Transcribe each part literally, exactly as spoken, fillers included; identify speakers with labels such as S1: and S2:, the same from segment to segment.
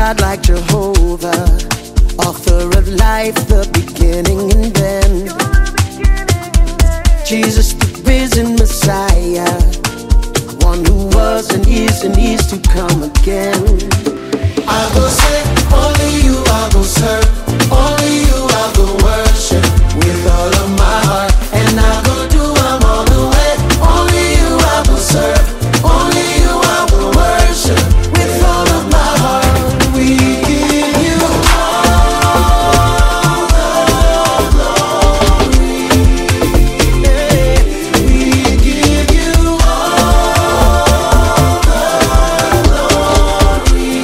S1: God like Jehovah, author of life, the beginning and end. Jesus, the risen Messiah, one who was and is and is to come again.
S2: I go say, only you I go serve, only you I go worship with all of my heart, and I go do I'm all the way. Only you I go serve, only you I go worship with all of my heart. We give you all the glory. Yeah. We give you all the glory.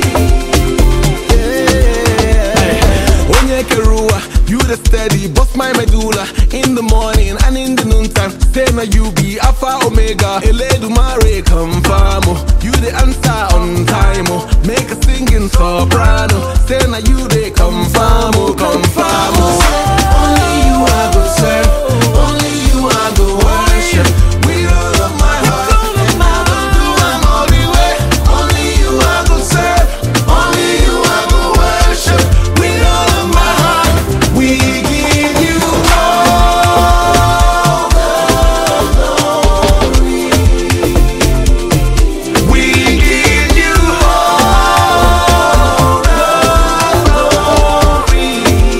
S2: Yeah.
S3: Onyekeruwa, you the steady, bust my medulla in the morning and in the noontime. Say na you be Alpha Omega, Eledumare confirm. You the answer on time, oh. Make a singing soprano. Say na you the confirm, oh, confirm. Oh.
S2: Only you I go serve, only you I go worship with all of my heart, and I go do I'm all the way. Only you I go serve, only you I go worship with all of my heart. We give you all the glory. We give you all the glory.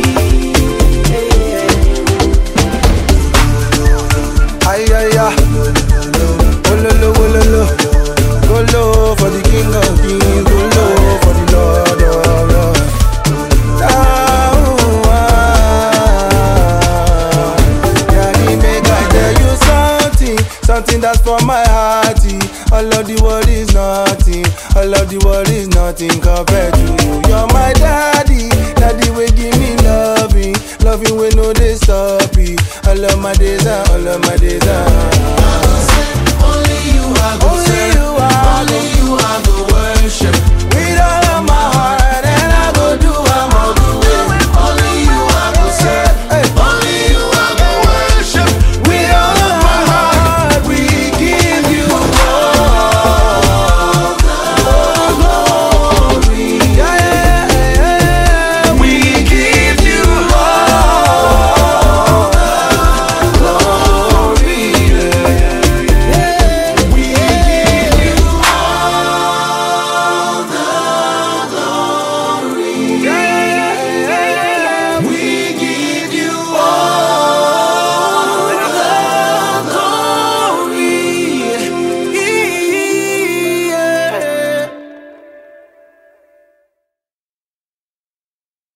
S3: Ay, ay, ay. Ololo, ololo. Go low for the King of Kings, go low for the Lord of Lords. Down, yeah, he make I tell you something, something that's from my heart. All of the world is nothing, all of the world is nothing compared to you. You're my daddy, daddy will give me loving, loving will no they stop it. All of my days are, all of my days are.
S2: Only you I go
S3: Only
S2: serve,
S3: you I
S2: only
S3: go